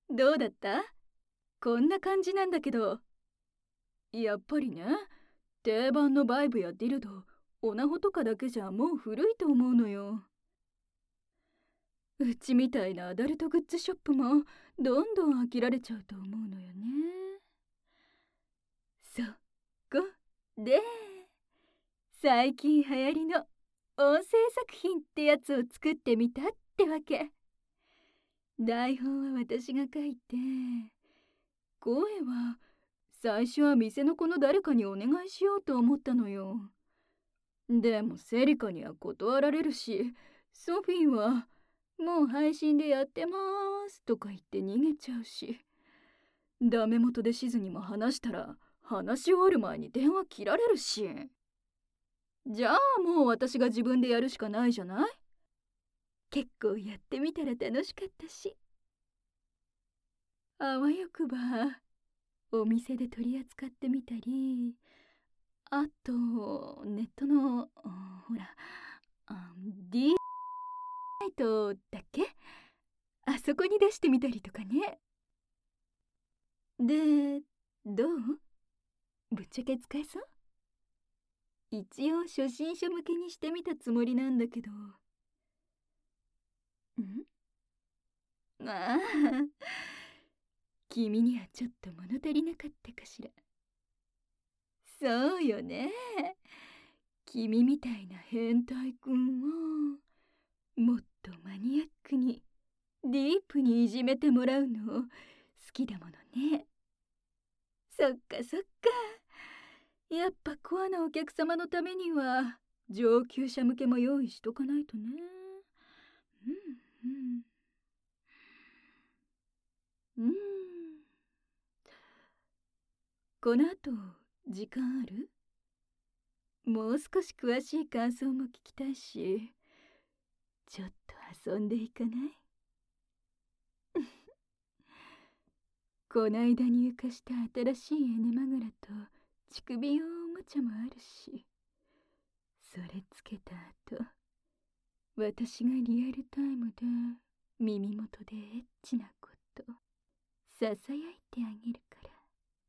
どうだった？こんな感じなんだけど。やっぱりね、定番のバイブやディルド、オナホとかだけじゃもう古いと思うのよ。うちみたいなアダルトグッズショップもどんどん飽きられちゃうと思うのよね。そこで、最近流行りの音声作品ってやつを作ってみたってわけ。台本は私が書いて、声は最初は店の子の誰かにお願いしようと思ったのよ。でもセリカには断られるし、ソフィーはもう配信でやってますとか言って逃げちゃうし、ダメ元でしずにも話したら話し終わる前に電話切られるし。じゃあもう私が自分でやるしかないじゃない。結構やってみたら楽しかったし、あわよくばお店で取り扱ってみたり、あとネットのほらD サイトだっけ、あそこに出してみたりとかね。で、どう？ぶっちゃけ使えそう？一応初心者向けにしてみたつもりなんだけど。まあ君にはちょっと物足りなかったかしら。そうよね。君みたいな変態くんをもっとマニアックにディープにいじめてもらうの好きだものね。そっかそっか。やっぱコアなお客様のためには上級者向けも用意しとかないとね。うんうんうん。この後時間ある？もう少し詳しい感想も聞きたいし、ちょっと遊んでいかない？こないだ入荷した新しいエネマグラと乳首用おもちゃもあるし、それつけた後、私がリアルタイムで耳元でエッチなことささやいてあげるから。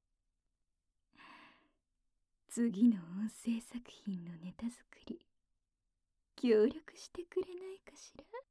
次の音声作品のネタ作り協力してくれないかしら？